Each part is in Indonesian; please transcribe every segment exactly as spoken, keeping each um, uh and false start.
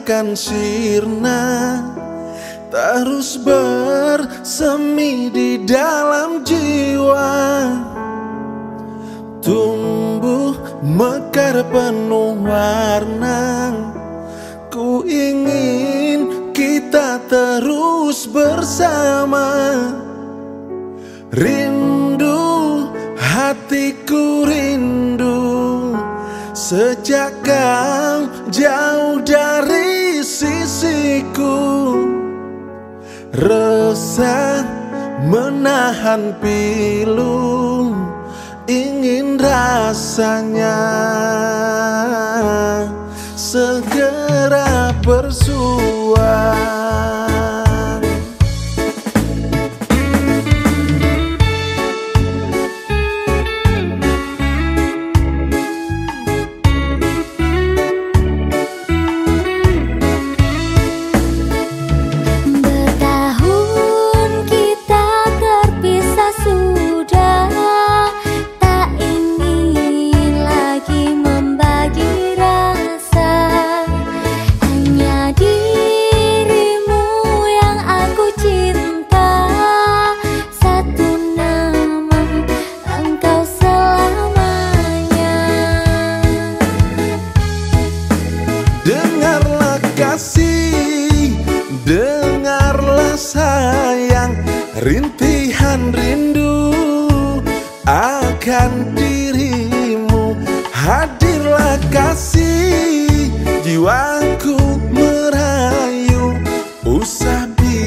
takkan sirna, terus bersemi di dalam jiwa, tumbuh mekar penuh warna. Ku ingin kita terus bersama, rindu hatiku rindu, sejak kau jauh dari sisiku. Resah menahan pilu, ingin rasanya segera bersua. Dengarlah kasih, dengarlah sayang, rintihan rindu akan dirimu. Hadirlah kasih, jiwaku merayu, usah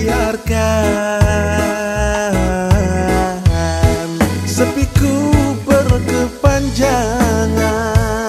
biarkan sepiku berkepanjangan.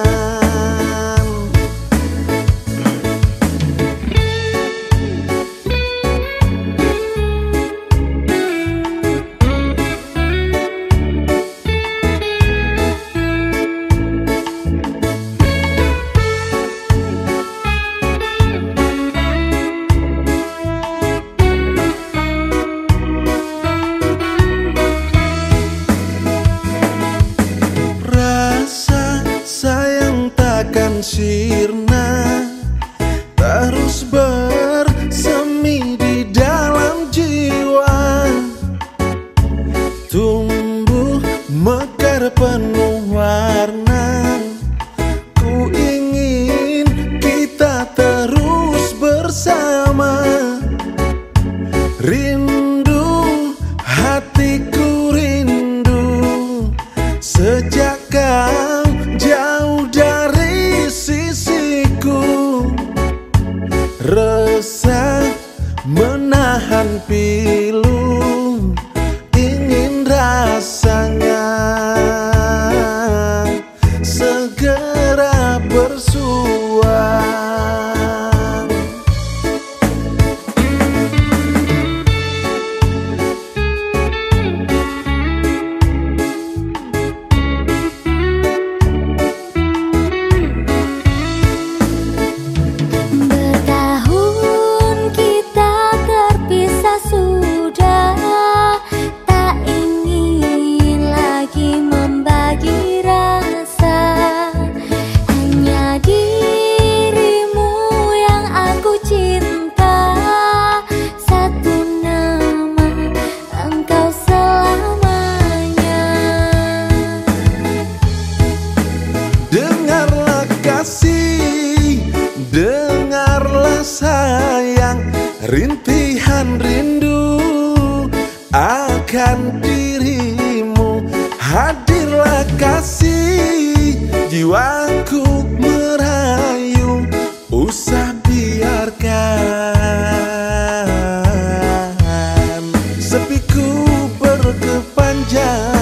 Takkan sirna, terus bersemi di dalam jiwa, tumbuh mekar penuh warna. Ku ingin kita terus bersama, rindu hatiku rindu, sejak kau jauh dari sisiku. Resah menahan pilu, ingin rasanya segera bersua. Dengarlah kasih, dengarlah sayang, rintihan rindu akan dirimu. Hadirlah kasih, jiwaku merayu, usah biarkan sepiku berkepanjangan.